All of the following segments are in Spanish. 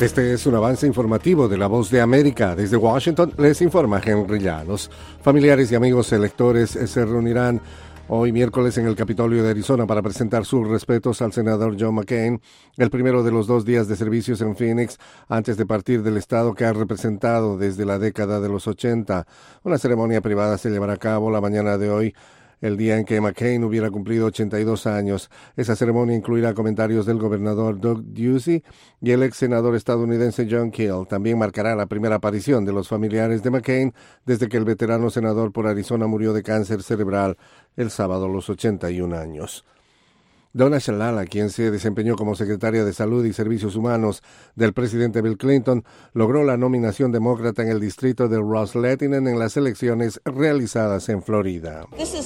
Este es un avance informativo de La Voz de América. Desde Washington les informa Henry Llanos. Familiares y amigos electores se reunirán hoy miércoles en el Capitolio de Arizona para presentar sus respetos al senador John McCain, el primero de los 2 días de servicios en Phoenix antes de partir del estado que ha representado desde la década de los 80. Una ceremonia privada se llevará a cabo la mañana de hoy, el día en que McCain hubiera cumplido 82 años. Esa ceremonia incluirá comentarios del gobernador Doug Ducey y el ex senador estadounidense John Keel. También marcará la primera aparición de los familiares de McCain desde que el veterano senador por Arizona murió de cáncer cerebral el sábado a los 81 años. Donna Shalala, quien se desempeñó como secretaria de Salud y Servicios Humanos del presidente Bill Clinton, logró la nominación demócrata en el distrito de Ross-Lehtinen en las elecciones realizadas en Florida.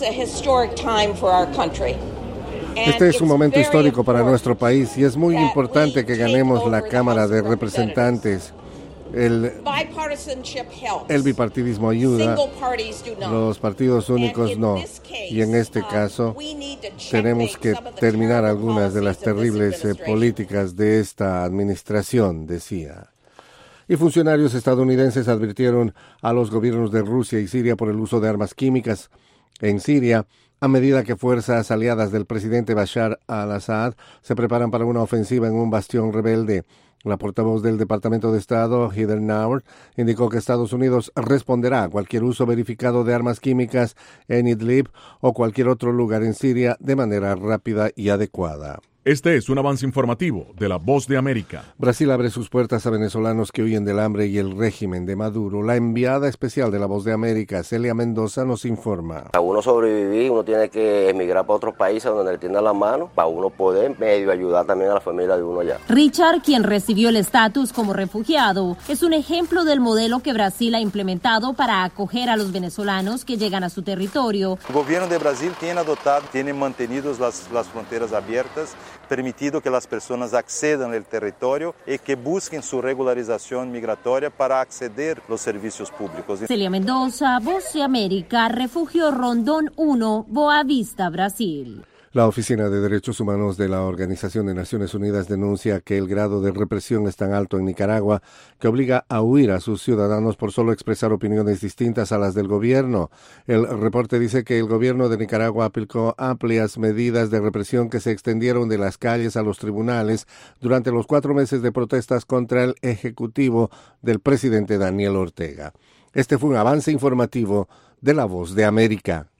Este es un momento histórico para nuestro país y es muy importante que ganemos la Cámara de Representantes. El bipartidismo ayuda, los partidos únicos no. Y en este caso tenemos que terminar algunas de las terribles políticas de esta administración, decía. Y funcionarios estadounidenses advirtieron a los gobiernos de Rusia y Siria por el uso de armas químicas en Siria, a medida que fuerzas aliadas del presidente Bashar al-Assad se preparan para una ofensiva en un bastión rebelde. La portavoz del Departamento de Estado, Heather Nauert, indicó que Estados Unidos responderá a cualquier uso verificado de armas químicas en Idlib o cualquier otro lugar en Siria de manera rápida y adecuada. Este es un avance informativo de La Voz de América. Brasil abre sus puertas a venezolanos que huyen del hambre y el régimen de Maduro. La enviada especial de La Voz de América, Celia Mendoza, nos informa. Para uno sobrevivir, uno tiene que emigrar para otros países donde le tiendan la mano, para uno poder medio ayudar también a la familia de uno allá. Richard, quien recibió el estatus como refugiado, es un ejemplo del modelo que Brasil ha implementado para acoger a los venezolanos que llegan a su territorio. El gobierno de Brasil tiene mantenido las fronteras abiertas, permitido que las personas accedan al territorio y que busquen su regularización migratoria para acceder a los servicios públicos. Celia Mendoza, Voz de América, Refugio Rondón 1, Boa Vista, Brasil. La Oficina de Derechos Humanos de la Organización de Naciones Unidas denuncia que el grado de represión es tan alto en Nicaragua que obliga a huir a sus ciudadanos por solo expresar opiniones distintas a las del gobierno. El reporte dice que el gobierno de Nicaragua aplicó amplias medidas de represión que se extendieron de las calles a los tribunales durante los 4 meses de protestas contra el ejecutivo del presidente Daniel Ortega. Este fue un avance informativo de La Voz de América.